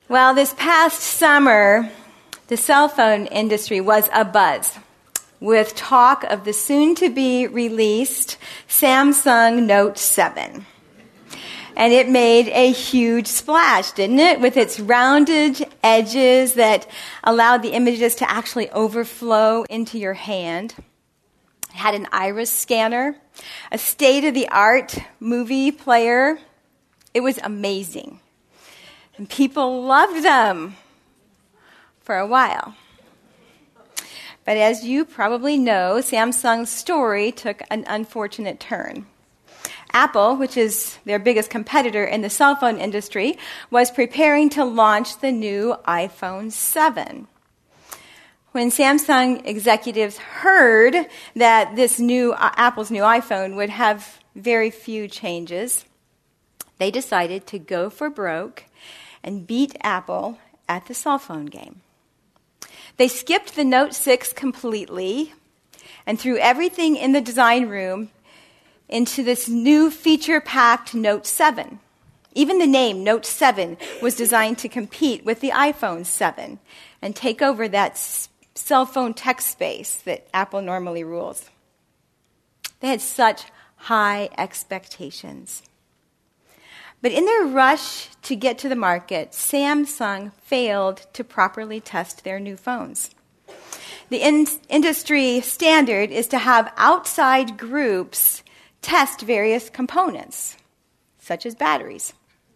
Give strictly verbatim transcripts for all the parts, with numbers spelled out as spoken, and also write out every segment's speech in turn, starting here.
Well, this past summer, the cell phone industry was abuzz with talk of the soon-to-be released Samsung Note seven. And it made a huge splash, didn't it? With its rounded edges that allowed the images to actually overflow into your hand. It had an iris scanner, a state-of-the-art movie player. It was amazing. And people loved them for a while. But as you probably know, Samsung's story took an unfortunate turn. Apple, which is their biggest competitor in the cell phone industry, was preparing to launch the new iPhone seven. When Samsung executives heard that this new uh, Apple's new iPhone would have very few changes, they decided to go for broke and beat Apple at the cell phone game. They skipped the Note six completely and threw everything in the design room into this new feature-packed Note seven. Even the name Note seven was designed to compete with the iPhone seven and take over that s- cell phone tech space that Apple normally rules. They had such high expectations. But in their rush to get to the market, Samsung failed to properly test their new phones. The in- industry standard is to have outside groups test various components, such as batteries.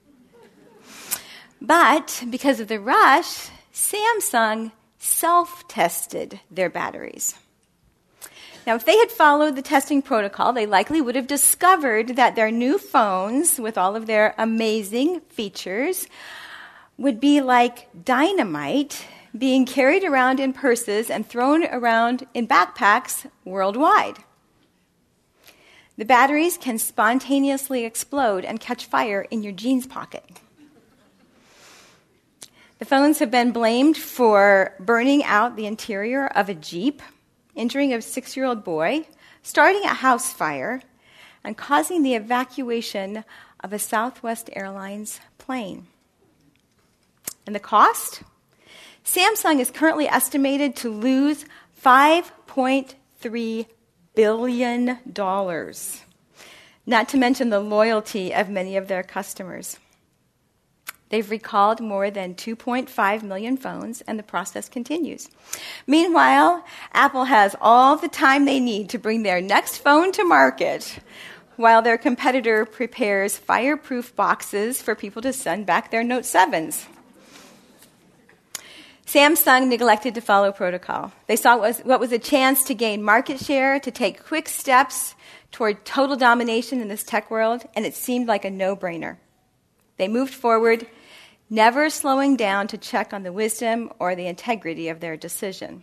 But because of the rush, Samsung self-tested their batteries. Now, if they had followed the testing protocol, they likely would have discovered that their new phones, with all of their amazing features, would be like dynamite being carried around in purses and thrown around in backpacks worldwide. The batteries can spontaneously explode and catch fire in your jeans pocket. The phones have been blamed for burning out the interior of a Jeep, injuring a six-year-old boy, starting a house fire, and causing the evacuation of a Southwest Airlines plane. And the cost? Samsung is currently estimated to lose five point three billion dollars, not to mention the loyalty of many of their customers. They've recalled more than two point five million phones, and the process continues. Meanwhile, Apple has all the time they need to bring their next phone to market, while their competitor prepares fireproof boxes for people to send back their Note sevens. Samsung neglected to follow protocol. They saw what was, what was a chance to gain market share, to take quick steps toward total domination in this tech world, and it seemed like a no-brainer. They moved forward, never slowing down to check on the wisdom or the integrity of their decision.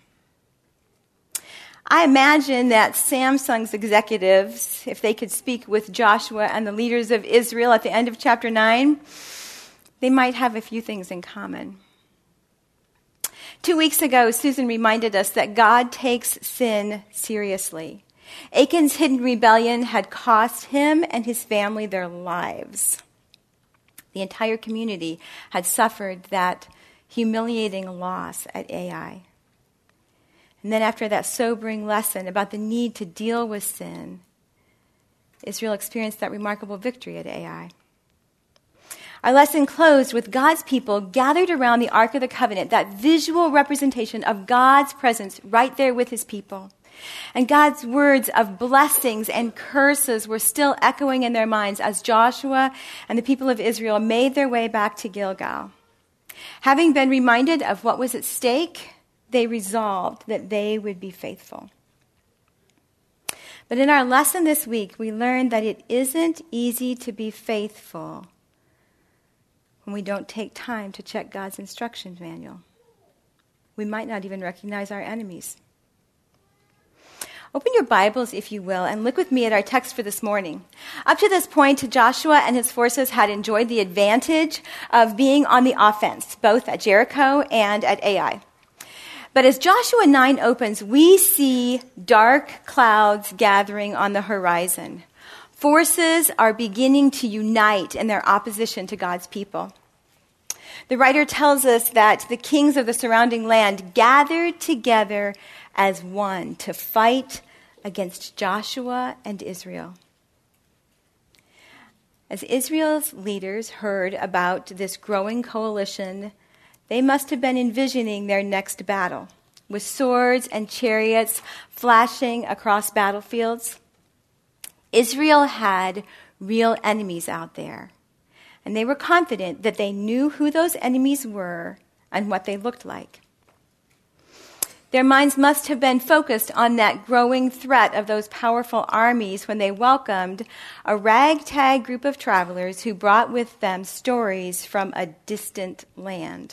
I imagine that Samsung's executives, if they could speak with Joshua and the leaders of Israel at the end of chapter nine, they might have a few things in common. Two weeks ago, Susan reminded us that God takes sin seriously. Achan's hidden rebellion had cost him and his family their lives. The entire community had suffered that humiliating loss at Ai. And then after that sobering lesson about the need to deal with sin, Israel experienced that remarkable victory at Ai. Our lesson closed with God's people gathered around the Ark of the Covenant, that visual representation of God's presence right there with his people. And God's words of blessings and curses were still echoing in their minds as Joshua and the people of Israel made their way back to Gilgal. Having been reminded of what was at stake, they resolved that they would be faithful. But in our lesson this week, we learned that it isn't easy to be faithful when we don't take time to check God's instruction manual. We might not even recognize our enemies. Open your Bibles, if you will, and look with me at our text for this morning. Up to this point, Joshua and his forces had enjoyed the advantage of being on the offense, both at Jericho and at Ai. But as Joshua nine opens, we see dark clouds gathering on the horizon. Forces are beginning to unite in their opposition to God's people. The writer tells us that the kings of the surrounding land gathered together as one to fight against Joshua and Israel. As Israel's leaders heard about this growing coalition, they must have been envisioning their next battle, with swords and chariots flashing across battlefields. Israel had real enemies out there, and they were confident that they knew who those enemies were and what they looked like. Their minds must have been focused on that growing threat of those powerful armies when they welcomed a ragtag group of travelers who brought with them stories from a distant land.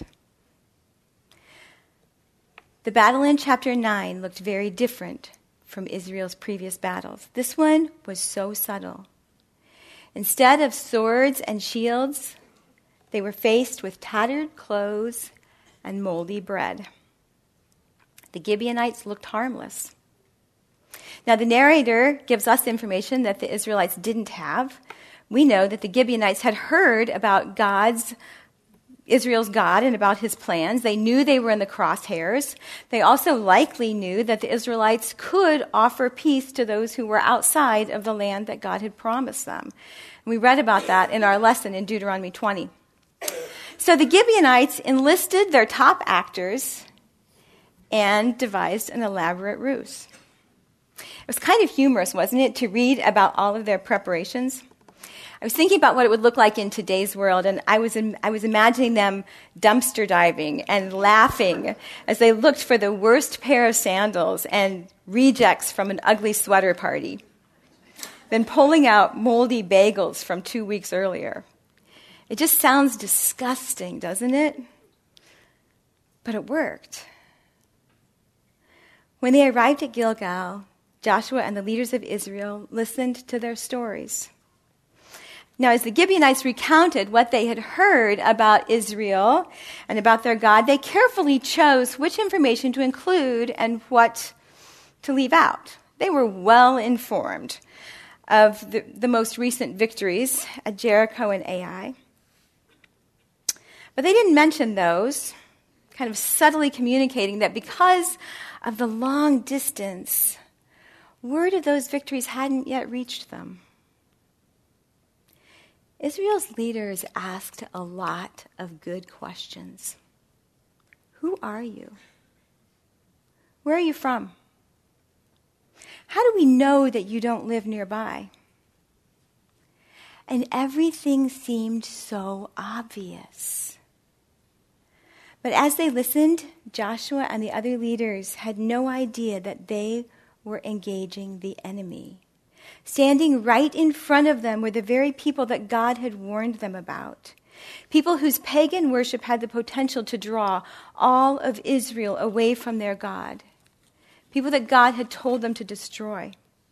The battle in chapter nine looked very different from Israel's previous battles. This one was so subtle. Instead of swords and shields, they were faced with tattered clothes and moldy bread. The Gibeonites looked harmless. Now, the narrator gives us information that the Israelites didn't have. We know that the Gibeonites had heard about God's, Israel's God and about his plans. They knew they were in the crosshairs. They also likely knew that the Israelites could offer peace to those who were outside of the land that God had promised them. We read about that in our lesson in Deuteronomy twenty. So the Gibeonites enlisted their top actors and devised an elaborate ruse. It was kind of humorous, wasn't it, to read about all of their preparations? I was thinking about what it would look like in today's world, and I was I was imagining them dumpster diving and laughing as they looked for the worst pair of sandals and rejects from an ugly sweater party, then pulling out moldy bagels from two weeks earlier. It just sounds disgusting, doesn't it? But it worked. When they arrived at Gilgal, Joshua and the leaders of Israel listened to their stories. Now, as the Gibeonites recounted what they had heard about Israel and about their God, they carefully chose which information to include and what to leave out. They were well informed of the, the most recent victories at Jericho and Ai. But they didn't mention those, kind of subtly communicating that because of the long distance, word of those victories hadn't yet reached them. Israel's leaders asked a lot of good questions. Who are you? Where are you from? How do we know that you don't live nearby? And everything seemed so obvious. But as they listened, Joshua and the other leaders had no idea that they were engaging the enemy. Standing right in front of them were the very people that God had warned them about. People whose pagan worship had the potential to draw all of Israel away from their God. People that God had told them to destroy.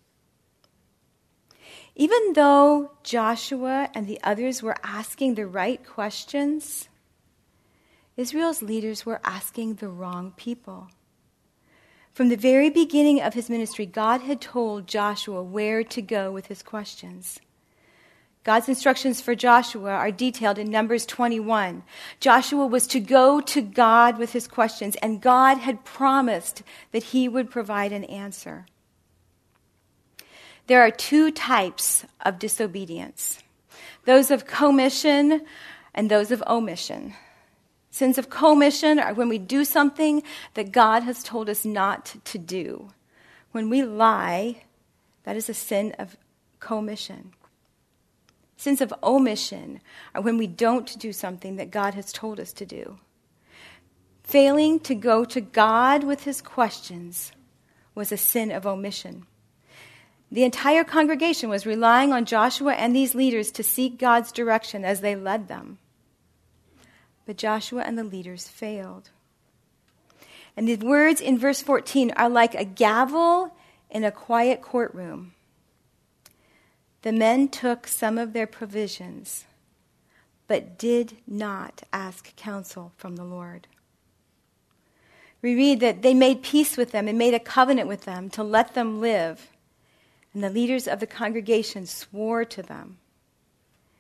Even though Joshua and the others were asking the right questions, Israel's leaders were asking the wrong people. From the very beginning of his ministry, God had told Joshua where to go with his questions. God's instructions for Joshua are detailed in Numbers twenty-one. Joshua was to go to God with his questions, and God had promised that he would provide an answer. There are two types of disobedience, those of commission and those of omission. Sins of commission are when we do something that God has told us not to do. When we lie, that is a sin of commission. Sins of omission are when we don't do something that God has told us to do. Failing to go to God with his questions was a sin of omission. The entire congregation was relying on Joshua and these leaders to seek God's direction as they led them. But Joshua and the leaders failed. And the words in verse fourteen are like a gavel in a quiet courtroom. The men took some of their provisions, but did not ask counsel from the Lord. We read that they made peace with them and made a covenant with them to let them live. And the leaders of the congregation swore to them.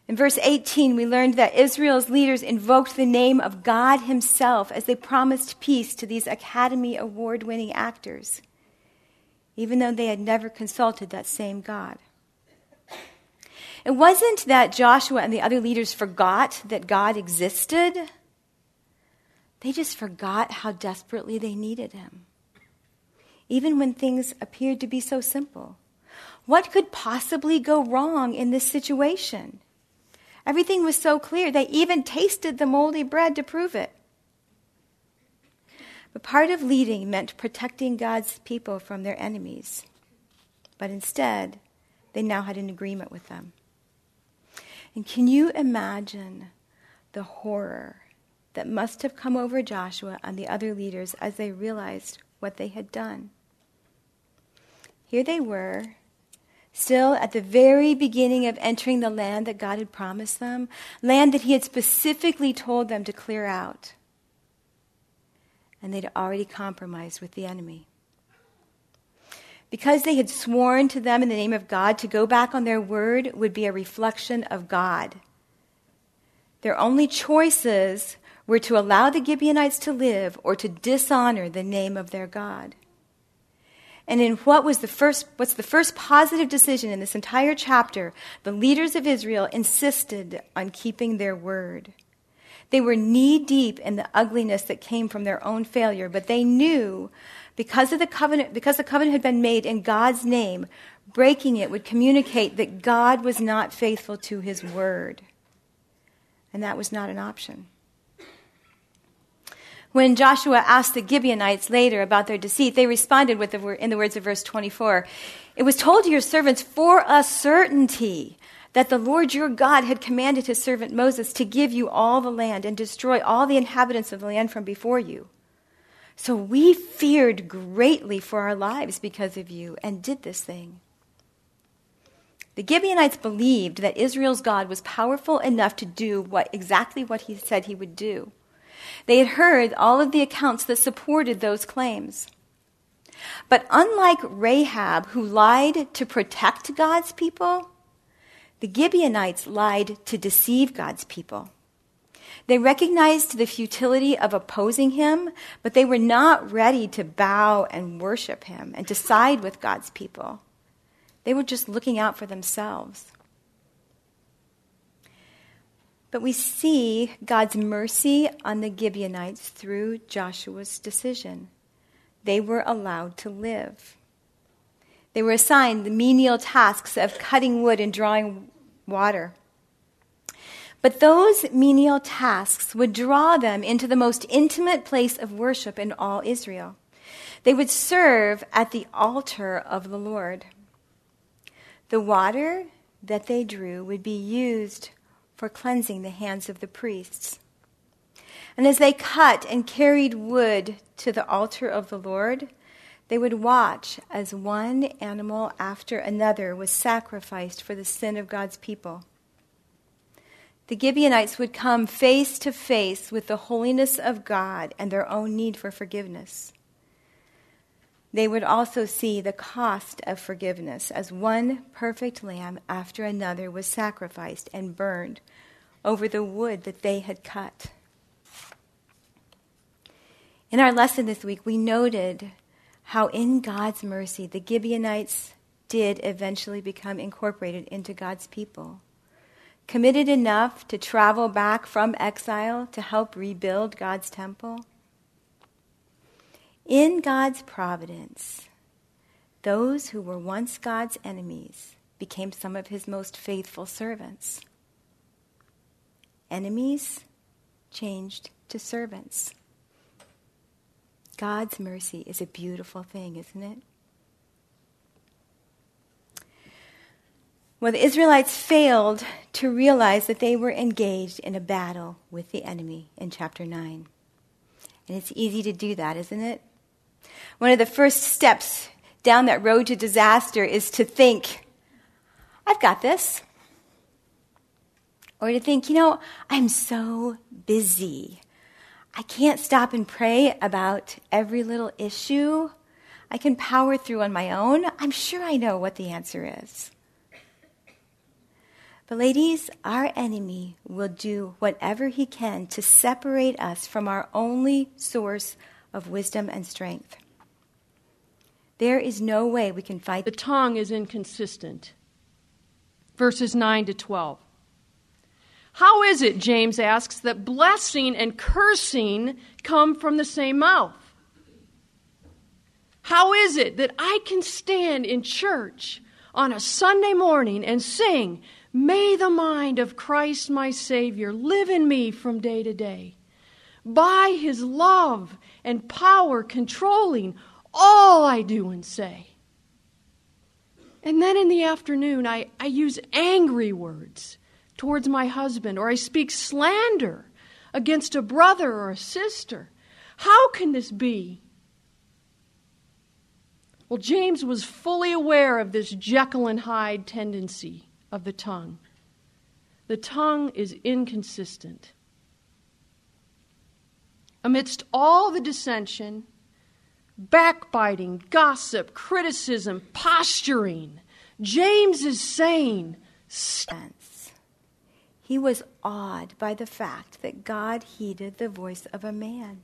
In verse eighteen, we learned that Israel's leaders invoked the name of God himself as they promised peace to these Academy Award-winning actors, even though they had never consulted that same God. It wasn't that Joshua and the other leaders forgot that God existed. They just forgot how desperately they needed him, even when things appeared to be so simple. What could possibly go wrong in this situation? Everything was so clear. They even tasted the moldy bread to prove it. But part of leading meant protecting God's people from their enemies. But instead, they now had an agreement with them. And can you imagine the horror that must have come over Joshua and the other leaders as they realized what they had done? Here they were, still at the very beginning of entering the land that God had promised them, land that he had specifically told them to clear out. And they'd already compromised with the enemy. Because they had sworn to them in the name of God, to go back on their word would be a reflection of God. Their only choices were to allow the Gibeonites to live or to dishonor the name of their God. And in what was the first, what's the first positive decision in this entire chapter, the leaders of Israel insisted on keeping their word. They were knee-deep in the ugliness that came from their own failure, but they knew because of the covenant, because the covenant had been made in God's name, breaking it would communicate that God was not faithful to his word. And that was not an option. When Joshua asked the Gibeonites later about their deceit, they responded with the, in the words of verse twenty-four, "It was told to your servants for a certainty that the Lord your God had commanded his servant Moses to give you all the land and destroy all the inhabitants of the land from before you. So we feared greatly for our lives because of you and did this thing." The Gibeonites believed that Israel's God was powerful enough to do what exactly what he said he would do. They had heard all of the accounts that supported those claims. But unlike Rahab, who lied to protect God's people, the Gibeonites lied to deceive God's people. They recognized the futility of opposing him, but they were not ready to bow and worship him and to side with God's people. They were just looking out for themselves. But we see God's mercy on the Gibeonites through Joshua's decision. They were allowed to live. They were assigned the menial tasks of cutting wood and drawing water. But those menial tasks would draw them into the most intimate place of worship in all Israel. They would serve at the altar of the Lord. The water that they drew would be used for cleansing the hands of the priests. And as they cut and carried wood to the altar of the Lord, they would watch as one animal after another was sacrificed for the sin of God's people. The Gibeonites would come face to face with the holiness of God and their own need for forgiveness. They would also see the cost of forgiveness as one perfect lamb after another was sacrificed and burned over the wood that they had cut. In our lesson this week, we noted how in God's mercy the Gibeonites did eventually become incorporated into God's people, committed enough to travel back from exile to help rebuild God's temple. In God's providence, those who were once God's enemies became some of his most faithful servants. Enemies changed to servants. God's mercy is a beautiful thing, isn't it? Well, the Israelites failed to realize that they were engaged in a battle with the enemy in chapter nine. And it's easy to do that, isn't it? One of the first steps down that road to disaster is to think, I've got this. Or to think, you know, I'm so busy. I can't stop and pray about every little issue. I can power through on my own. I'm sure I know what the answer is. But ladies, our enemy will do whatever he can to separate us from our only source of wisdom and strength. There is no way we can fight. The tongue is inconsistent. Verses nine to twelve. How is it, James asks, that blessing and cursing come from the same mouth? How is it that I can stand in church on a Sunday morning and sing, "May the mind of Christ my Savior live in me from day to day, by his love and power controlling all I do and say"? And then in the afternoon, I, I use angry words towards my husband, or I speak slander against a brother or a sister. How can this be? Well, James was fully aware of this Jekyll and Hyde tendency of the tongue. The tongue is inconsistent. Amidst all the dissension, backbiting, gossip, criticism, posturing, James is saying, sense. He was awed by the fact that God heeded the voice of a man.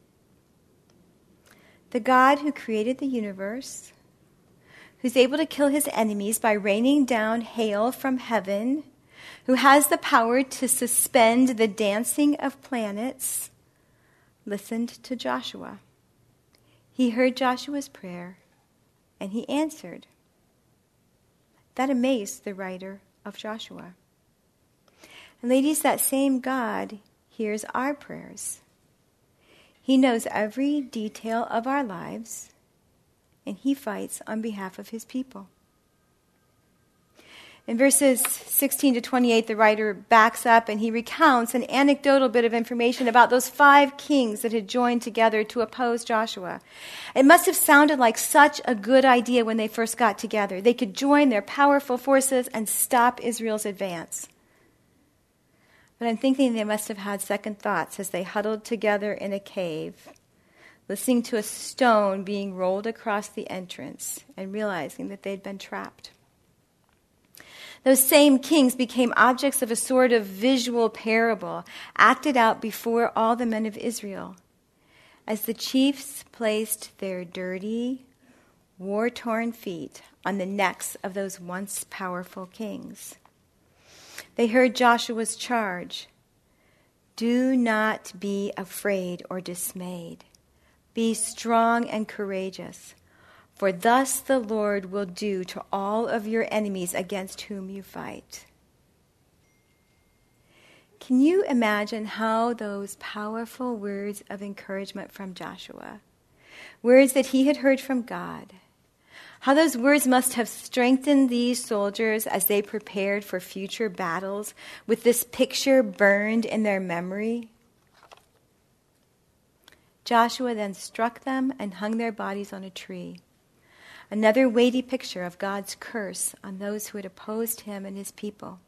The God who created the universe, who's able to kill his enemies by raining down hail from heaven, who has the power to suspend the dancing of planets, listened to Joshua. He heard Joshua's prayer, and he answered. That amazed the writer of Joshua. And ladies, that same God hears our prayers. He knows every detail of our lives, and he fights on behalf of his people. In verses sixteen to twenty-eight, the writer backs up and he recounts an anecdotal bit of information about those five kings that had joined together to oppose Joshua. It must have sounded like such a good idea when they first got together. They could join their powerful forces and stop Israel's advance. But I'm thinking they must have had second thoughts as they huddled together in a cave, listening to a stone being rolled across the entrance and realizing that they'd been trapped. Those same kings became objects of a sort of visual parable acted out before all the men of Israel as the chiefs placed their dirty, war-torn feet on the necks of those once powerful kings. They heard Joshua's charge, "Do not be afraid or dismayed. Be strong and courageous. For thus the Lord will do to all of your enemies against whom you fight." Can you imagine how those powerful words of encouragement from Joshua, words that he had heard from God, how those words must have strengthened these soldiers as they prepared for future battles with this picture burned in their memory? Joshua then struck them and hung their bodies on a tree. Another weighty picture of God's curse on those who had opposed him and his people.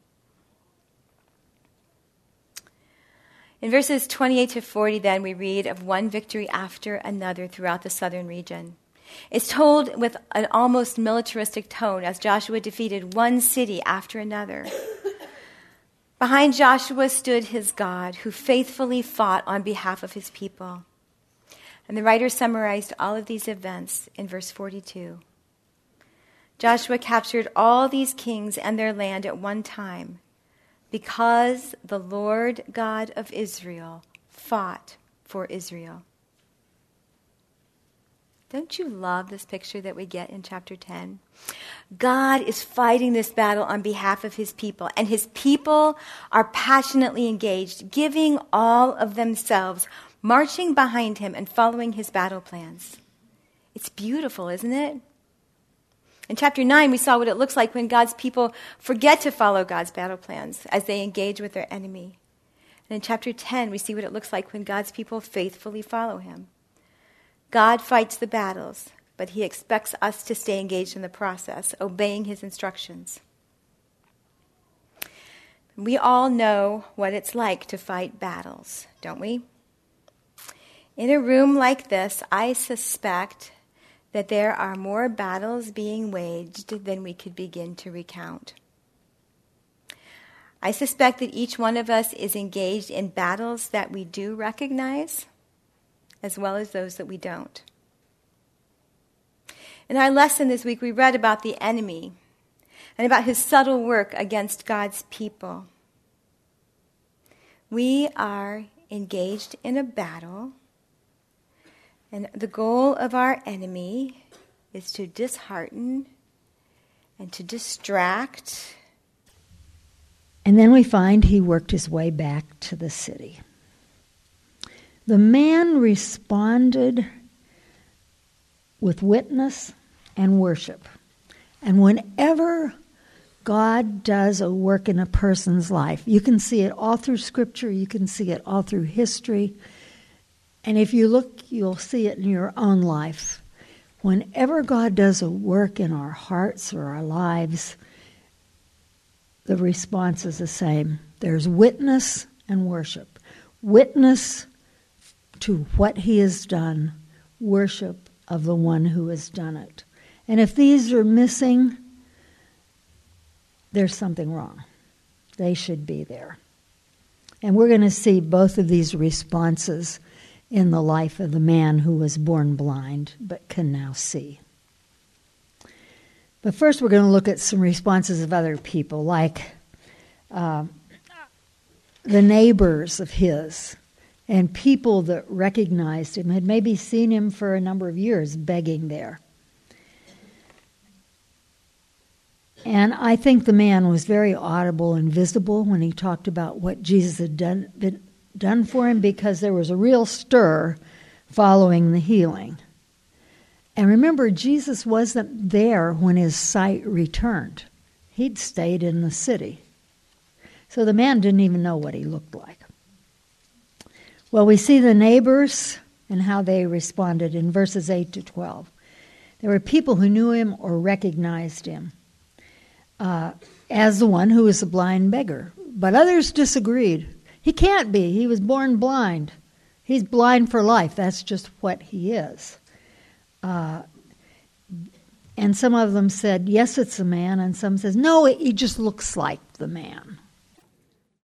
In verses twenty-eight to forty, then, we read of one victory after another throughout the southern region. It's told with an almost militaristic tone as Joshua defeated one city after another. Behind Joshua stood his God, who faithfully fought on behalf of his people. And the writer summarized all of these events in verse forty-two. Joshua captured all these kings and their land at one time because the Lord God of Israel fought for Israel. Don't you love this picture that we get in chapter ten? God is fighting this battle on behalf of his people, and his people are passionately engaged, giving all of themselves, marching behind him and following his battle plans. It's beautiful, isn't it? In chapter nine, we saw what it looks like when God's people forget to follow God's battle plans as they engage with their enemy. And in chapter ten, we see what it looks like when God's people faithfully follow him. God fights the battles, but he expects us to stay engaged in the process, obeying his instructions. We all know what it's like to fight battles, don't we? In a room like this, I suspect that there are more battles being waged than we could begin to recount. I suspect that each one of us is engaged in battles that we do recognize, as well as those that we don't. In our lesson this week, we read about the enemy and about his subtle work against God's people. We are engaged in a battle, and the goal of our enemy is to dishearten and to distract. And then we find he worked his way back to the city. The man responded with witness and worship. And whenever God does a work in a person's life, you can see it all through Scripture, you can see it all through history, and if you look, you'll see it in your own life. Whenever God does a work in our hearts or our lives, the response is the same. There's witness and worship. Witness to what he has done, worship of the one who has done it. And if these are missing, there's something wrong. They should be there. And we're going to see both of these responses in the life of the man who was born blind but can now see. But first we're going to look at some responses of other people, like uh, the neighbors of his and people that recognized him, had maybe seen him for a number of years begging there. And I think the man was very audible and visible when he talked about what Jesus had done, been, done for him, because there was a real stir following the healing. And remember, Jesus wasn't there when his sight returned. He'd stayed in the city. So the man didn't even know what he looked like. Well, we see the neighbors and how they responded in verses eight to twelve. There were people who knew him or recognized him uh, as the one who was a blind beggar. But others disagreed. He can't be. He was born blind. He's blind for life. That's just what he is. Uh, and some of them said, yes, it's a man. And some says, no, he just looks like the man.